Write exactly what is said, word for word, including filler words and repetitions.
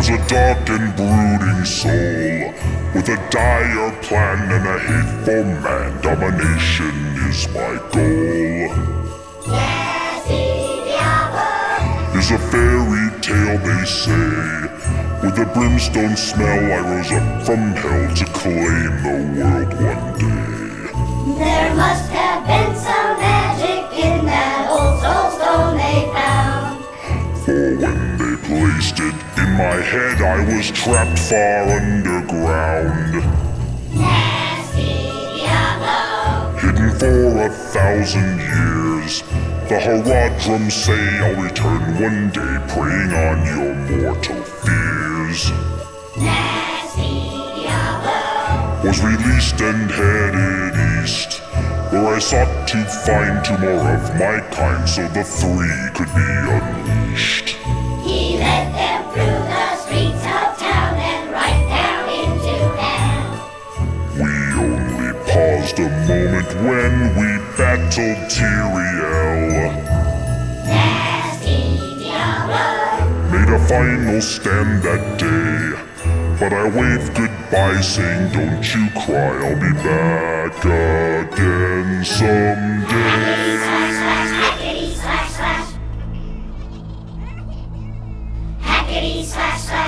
has a dark and brooding soul, with a dire plan and a hateful man. Domination is my goal. Nasty Diablo Is a fairy tale, they say. With a brimstone smell, I rose up from hell to claim the world one day. There must have been some magic in that old soulstone they found. For when they placed it in my head, I was trapped far underground. Nasty Diablo Hidden for a thousand years. The Haradrim say I'll return one day, preying on your mortal fears. Nasty Diablo Was released and headed east, where I sought to find two more of my kind, so the three could be unleashed. He led them through the streets of town and right down into hell. We only paused a moment when we battled Tyrael. Nasty Diablo Made a final stand that day, but I waved goodbye saying don't you cry, I'll be back again someday. Slash slash hackety slash slash Hackety slash slash